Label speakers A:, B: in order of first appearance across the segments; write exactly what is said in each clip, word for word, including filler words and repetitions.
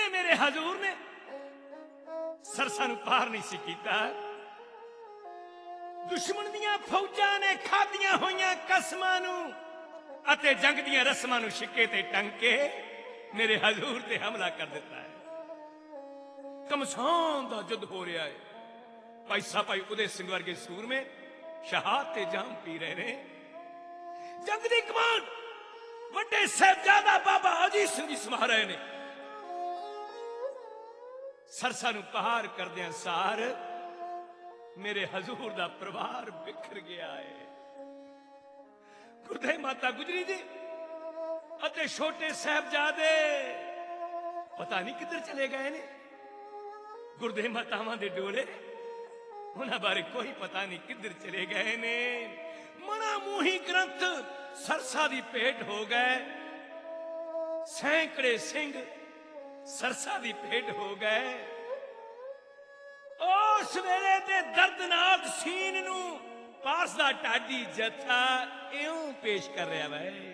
A: जिन्हें मेरे हजूर ने सरसा नूं पार नहीं सी कीता। दुश्मन दियां फौजां ने खादियां होइयां कसमां नूं अते जंग दियां रस्मां नूं शिक्के ते टंग के मेरे हजूर ते हमला कर दिता है। कमसान दा युद्ध हो रहा है। भाई साहब भाई उदय सिंह वर्गे सूर में शहादत ते जाम पी रहे ने। जंग दी कमान वड्डे साहिबजादा बाबा अजीत सिंह जी संभाल रहे ने। सरसा नूं पहाड़ करदियां सार मेरे हजूर दा परिवार बिखर गया है। गुरदेव माता गुजरी जी अते छोटे साहिबजादे पता नहीं किधर चले गए ने। गुरदेव मातावां दे डोले उन्हां बारे कोई पता नहीं किधर चले गए ने। मना मूही ग्रंथ सरसा दी भेंट हो गए। सैकड़े सिंह सरसा दी भेंट हो गए। उस वेले दे दर्दनाक सीन नूं पास दा टाडी जथा इउं पेश कर रहा है।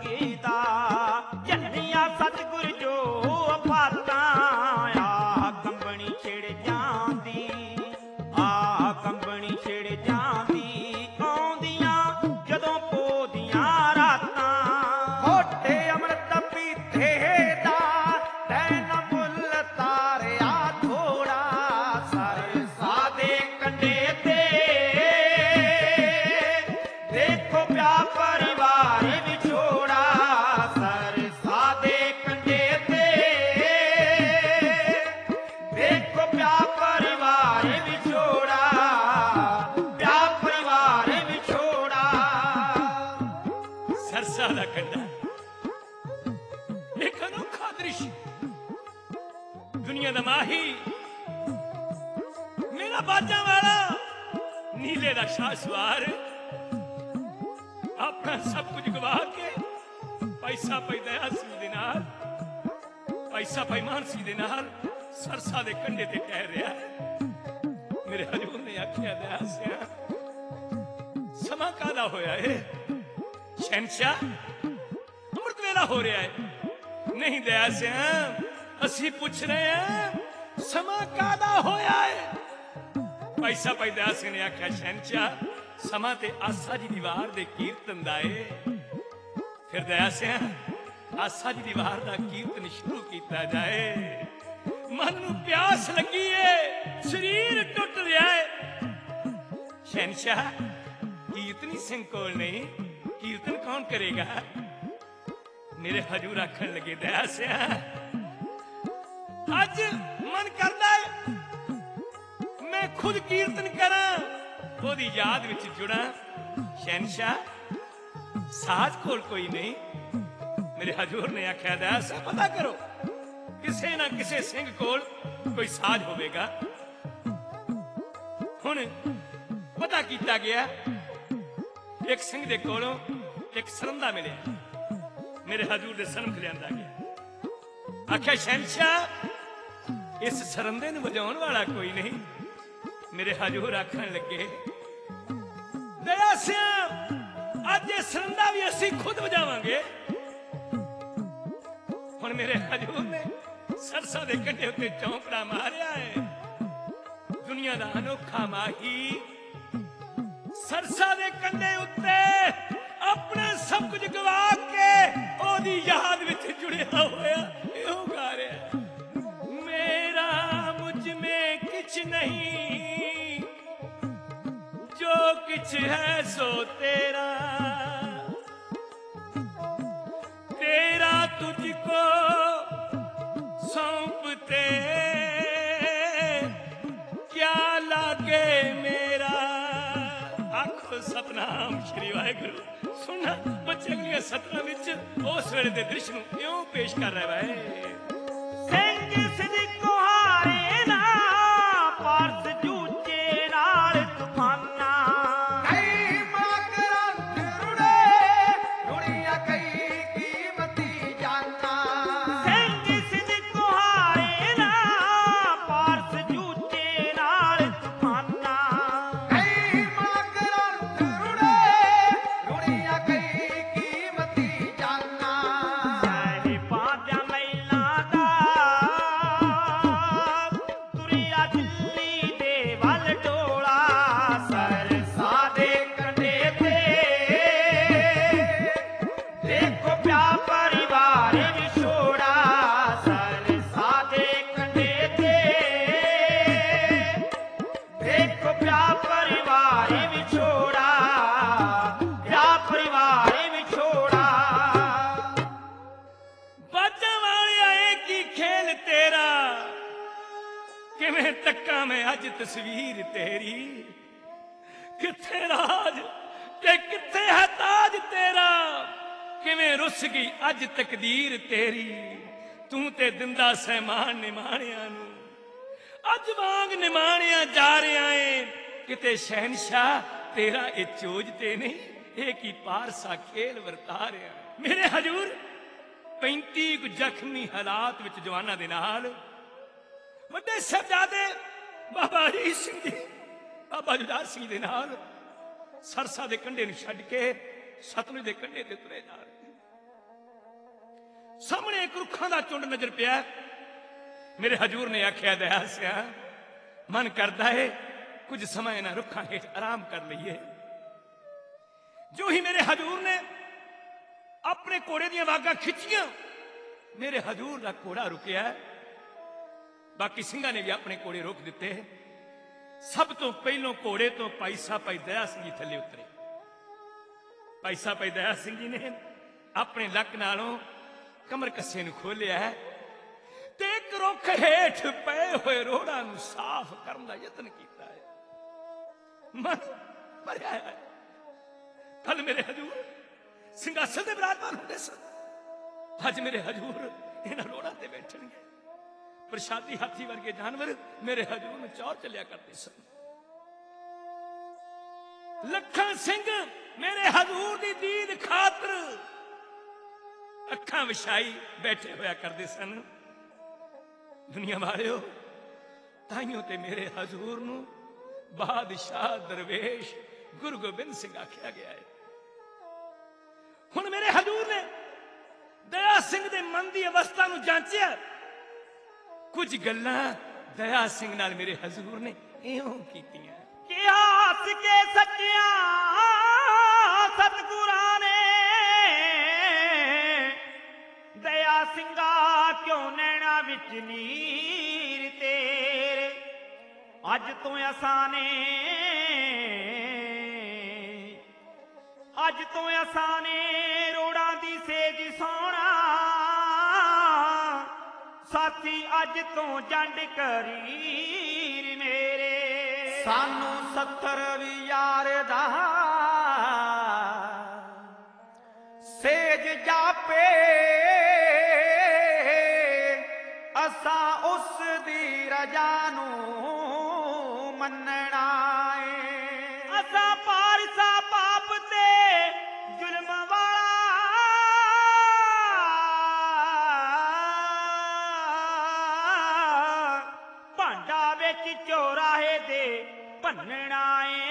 B: ਗੀਤਾ ਜੰਨੀਆਂ ਸਤਿਗੁਰ ਜੋ ਅਫਾਤਾਂ ਆ ਕੰਬਣੀ ਛਿੜ ਜਾਂਦੀ ਆ ਕੰਬਣੀ ਛਿੜ ਜਾਂਦੀ ਆਉਂਦੀਆਂ ਜਦੋਂ ਪੋਹ ਦੀਆਂ ਰਾਤਾਂ ਹੋਠੇ ਅੰਮ੍ਰਿਤ ਪੀਤੇ ਦਾ ਤੈਨ ਮੁੱਲ ਤਾਰਿਆ ਥੋੜਾ ਸਰਸਾ ਦੇ ਕੰਢੇ ਤੇ ਦੇਖੋ ਪਿਆ ਪਰਿਵਾਰ ਵਿਛੋੜਾ ਸਰਸਾ ਦੇ ਕੰਢੇ ਤੇ ਦੇਖੋ ਪਿਆ ਪਰਿਵਾਰ ਵਿਛੋੜਾ ਪਿਆ ਪਰਿਵਾਰ ਵਿਛੋੜਾ
A: ਸਰਸਾ ਦਾ ਕੰਢਾ ਇੱਕ ਅਨੋਖਾ ਦ੍ਰਿਸ਼ ਦੁਨੀਆ ਦਾ ਮਾਹੀ ਮੇਰਾ ਬਾਜਾਂ ਵਾਲਾ ਨੀਲੇ ਦਾ ਸ਼ਾਹ ਸਵਾਰ ਆਪਣਾ ਸਭ ਕੁਝ ਗਵਾ ਕੇ ਪੈਸਾ ਪਈ ਦਇਆ ਸਿੰਘ ਦੇ ਨਾਲ ਪੈਸਾ ਪਈ ਮਾਨਸੀ ਦੇ ਨਾਲ ਸਰਸਾ ਦੇ ਕੰਢੇ ਤੇ ਟਹਿ ਰਿਹਾ ਹੈ। ਮੇਰੇ ਹਜੂਰ ਨੇ ਆਖਿਆ ਦਇਆ ਸਿਆ ਸਮਾਂ ਕਾਹਦਾ ਹੋਇਆ ਏ ਸ਼ਹਿਨਸ਼ਾਹ ਅੰਮ੍ਰਿਤ ਵੇਲਾ ਹੋ ਰਿਹਾ ਹੈ। ਨਹੀਂ ਦਇਆ ਸਿਆ ਅਸੀਂ ਪੁੱਛ ਰਹੇ ਹਾਂ ਸਮਾਂ ਕਾਹਦਾ ਹੋਇਆ ਹੈ। ਪੈਸਾ ਪਈ ਦਇਆ ਸਿੰਘ ਨੇ ਆਖਿਆ ਸ਼ਹਿਨਸ਼ਾਹ ਸਮਾਂ ਤੇ ਆਸਾ ਜੀ ਦੀ ਵਾਰ ਦੇ ਕੀਰਤਨ ਦਾ ਏ। ਫਿਰ ਦਇਆ ਸਿਆ ਆਸਾ ਜੀ ਦੀ ਵਾਰ ਦਾ ਕੀਰਤਨ ਸ਼ੁਰੂ ਕੀਤਾ ਜਾਏ। ਮਨ ਨੂੰ ਪਿਆਸ ਲੱਗੀ ਏ ਸਰੀਰ ਟੁੱਟ ਰਿਹਾ ਏ। ਸ਼ਹਿਨਸ਼ਾਹ ਕੀਰਤਨੀ ਸਿੰਘ ਕੋਲ ਨਹੀਂ ਕੀਰਤਨ ਕੌਣ ਕਰੇਗਾ। ਮੇਰੇ ਹਜੂਰ ਆਖਣ ਲੱਗੇ ਦਇਆ ਸਿਆ ਅੱਜ ਮਨ ਕਰਦਾ ਹੈ ਮੈਂ ਖੁਦ ਕੀਰਤਨ ਕਰਾਂ ਉਹਦੀ ਯਾਦ ਵਿੱਚ ਜੁੜਾਂ। ਸ਼ਹਿਨਸ਼ਾਹ ਸਾਜ਼ ਕੋਲ ਕੋਈ ਨਹੀਂ। ਮੇਰੇ ਹਜੂਰ ਨੇ ਆਖਿਆ ਦਇਆ ਸਿਆ ਪਤਾ ਕਰੋ ਕਿਸੇ ਨਾ ਕਿਸੇ ਸਿੰਘ ਕੋਲ ਕੋਈ ਸਾਜ਼ ਹੋਵੇਗਾ। ਹੁਣ ਪਤਾ ਕੀਤਾ ਗਿਆ ਇੱਕ ਸਿੰਘ ਦੇ ਕੋਲੋਂ ਇੱਕ ਸਰੰਦਾ ਮਿਲਿਆ। ਮੇਰੇ ਹਜੂਰ ਦੇ ਸਨਮੁਖ ਲਿਆਂਦਾ ਗਿਆ। ਆਖਿਆ ਸ਼ਹਿਨਸ਼ਾਹ ਇਸ ਸਰੰਦੇ ਨੂੰ ਵਜਾਉਣ ਵਾਲਾ ਕੋਈ ਨਹੀਂ। ਮੇਰੇ ਹਜੂਰ ਆਖਣ ਲੱਗੇ ਦਇਆ ਸਿਆ ਅੱਜ ਇਹ ਸਰੰਦਾ ਵੀ ਅਸੀਂ ਖੁਦ ਵਜਾਵਾਂਗੇ। ਹੁਣ ਮੇਰੇ ਹਜੂਰ ਨੇ ਸਰਸਾ ਦੇ ਕੰਢੇ ਉੱਤੇ ਚੌਂਕੜਾ ਮਾਰਿਆ ਹੈ। ਦੁਨੀਆ ਦਾ ਅਨੋਖਾ ਮਾਹੀ ਸਰਸਾ ਦੇ ਕੰਢੇ ਉੱਤੇ ਆਪਣੇ ਸਭ ਕੁਝ ਗਵਾ ਕੇ ਉਹਦੀ ਯਾਦ ਵਿੱਚ ਜੁੜਿਆ ਹੋਇਆ ਇਹੋ ਗਾ ਰਿਹਾ ਮੇਰਾ ਮੁਝ में किछ नहीं जो किछ है सो तेरा तेरा तुझको सौंपते क्या लागे मेरा। आखो सतनाम श्री वाहिगुरु। सुन बच्चे अगलियां सतरां विच उस वेले दे दृश्य नूं इउं पेश कर रहा है।
B: ਸਿੰਘ ਸਿਦਕ ਹਾਰੇ ਨਾ ਪਰਸ ਜੂਚੇ ਨਾਲ ਤੂਫਾਨਾ ਕਈ ਮਕਰੰਦ ਰੁੜੇ ਰੁੜੀਆਂ ਕਈ ਕੀਮਤੀ ਜਾਨਾਂ ਸਿੰਘ ਸਿਦਕ ਹਾਰੇ ਨਾ ਪਰਸ ਜੂਚੇ ਨਾਲ ਤੂਫਾਨਾ ਕਈ ਮਕਰੰਦ ਰੁੜੇ ਰੁੜੀਆਂ ਕਈ ਕੀਮਤੀ ਜਾਨਾਂ ਸਾਹਿਬਾਂ ਦਾ ਮਹਿਲਾਂ ਦਾ
A: किवें तक्का मैं अज तस्वीर तेरी किथे राज ते किथे है ताज तेरा किवें रुस गई अज तकदीर तेरी तू ते दिंदा सहमान निमाणियां नू अज वांग निमाणिया जा रहा है किते शहनशाह तेरा ये चोज ते नहीं ये की पारसा खेल वरता रहा है। मेरे हजूर पैंती जख्मी हालात विच जवानां दे नाल ਵੱਡੇ ਸਾਹਿਬਜ਼ਾਦੇ ਬਾਬਾ ਅਜੀਤ ਸਿੰਘ ਜੀ ਬਾਬਾ ਜੁਝਾਰ ਸਿੰਘ ਦੇ ਨਾਲ ਸਰਸਾ ਦੇ ਕੰਢੇ ਨੂੰ ਛੱਡ ਕੇ ਸਤਲੁਜ ਦੇ ਕੰਢੇ ਤੇ ਤੁਰੇ ਜਾ ਰਹੇ। ਸਾਹਮਣੇ ਇੱਕ ਰੁੱਖਾਂ ਦਾ ਝੁੰਡ ਨਜ਼ਰ ਪਿਆ। ਮੇਰੇ ਹਜੂਰ ਨੇ ਆਖਿਆ, ਦਇਆ ਸਿਆ ਮਨ ਕਰਦਾ ਏ ਕੁਝ ਸਮਾਂ ਇਹਨਾਂ ਰੁੱਖਾਂ ਹੇਠ ਆਰਾਮ ਕਰ ਲਈਏ। ਜੋ ਹੀ ਮੇਰੇ ਹਜੂਰ ਨੇ ਆਪਣੇ ਘੋੜੇ ਦੀਆਂ ਵਾਗਾਂ ਖਿੱਚੀਆਂ, ਮੇਰੇ ਹਜੂਰ ਦਾ ਘੋੜਾ ਰੁਕਿਆ। ਬਾਕੀ ਸਿੰਘਾਂ ਨੇ ਵੀ ਆਪਣੇ ਘੋੜੇ ਰੋਕ ਦਿੱਤੇ। ਸਭ ਤੋਂ ਪਹਿਲੋਂ ਘੋੜੇ ਤੋਂ ਭਾਈ ਸਾਹਿਬ ਭਾਈ ਦਇਆ ਸਿੰਘ ਜੀ ਥੱਲੇ ਉਤਰੇ। ਭਾਈ ਸਾਹਿਬ ਭਾਈ ਦਇਆ ਸਿੰਘ ਜੀ ਨੇ ਆਪਣੇ ਲੱਕ ਨਾਲੋਂ ਕਮਰ ਕੱਸੇ ਨੂੰ ਖੋਲਿਆ ਤੇ ਇੱਕ ਰੁੱਖ ਹੇਠ ਪਏ ਹੋਏ ਰੋੜਾਂ ਨੂੰ ਸਾਫ਼ ਕਰਨ ਦਾ ਯਤਨ ਕੀਤਾ ਹੈ। ਮਨ ਭਰਿਆ ਹੈ। ਕੱਲ ਮੇਰੇ ਹਜੂਰ ਸਿੰਘਾਸਨ ਦੇ ਬਿਰਾਜਮਾਨ ਹੁੰਦੇ ਸਨ। ਅੱਜ ਮੇਰੇ ਹਜੂਰ ਇਹਨਾਂ ਰੋੜਾਂ ਤੇ ਬੈਠਣਗੇ। ਪ੍ਰਸ਼ਾਦੀ ਹਾਥੀ ਵਰਗੇ ਜਾਨਵਰ ਮੇਰੇ ਹਜੂਰ ਨੂੰ ਚੌਰ ਚੱਲਿਆ ਕਰਦੇ ਸਨ। ਲੱਖਾਂ ਸਿੰਘ ਮੇਰੇ ਹਜੂਰ ਦੀ ਦੀਦ ਖਾਤਰ ਅੱਖਾਂ ਵਿਛਾਈ ਬੈਠੇ ਹੋਇਆ ਕਰਦੇ ਸਨ। ਦੁਨੀਆ ਵਾਲਿਓ, ਤਾਈਓ ਤੇ ਮੇਰੇ ਹਜ਼ੂਰ ਨੂੰ ਬਾਦਸ਼ਾਹ ਦਰਵੇਸ਼ ਗੁਰੂ ਗੋਬਿੰਦ ਸਿੰਘ ਆਖਿਆ ਗਿਆ ਹੈ। ਹੁਣ ਮੇਰੇ ਹਜ਼ੂਰ ਨੇ ਦਇਆ ਸਿੰਘ ਦੇ ਮਨ ਦੀ ਅਵਸਥਾ ਨੂੰ ਜਾਂਚਿਆ। ਕੁਝ ਗੱਲਾਂ ਦਇਆ ਸਿੰਘ ਨਾਲ ਮੇਰੇ ਹਜ਼ੂਰ ਨੇ ਇਉਂ ਕੀਤੀਆਂ
B: ਕਿ ਹੱਸ ਕੇ ਸੱਚਿਆ ਸਤਿਗੁਰਾਂ ਨੇ ਦਇਆ ਸਿੰਘਾ ਕਿਉਂ ਨੈਣਾ ਵਿੱਚ ਨੀਰ ਤੇਰੇ ਅੱਜ ਤੋਂ ਅਸਾਨੇ ਅੱਜ ਤੋਂ ਅਸਾਨੇ ਰੋੜਾਂ ਦੀ ਸੇਜ ਸੋਹਣਾ ਸਾਥੀ ਅੱਜ ਤੋਂ ਜੰਡ ਕਰੀਰ ਮੇਰੇ ਸਾਨੂੰ ਸੱਤਰ ਵੀ ਯਾਰ ਦਾ ਸੇਜ ਜਾਪੇ ਅਸਾਂ ਉਸ ਦੀ ਰਜਾ ਨੂੰ ਮੰਨਣਾ ਏ ਅਸਾਂ ਪਾਰਸਾ ਪਾਪ ਤੇ ਜ਼ੁਲਮ ਵਾਲਾ ਭਾਂਡਾ ਵਿੱਚ ਚੌਰਾਹੇ ਦੇ ਭੰਨਣਾ ਏ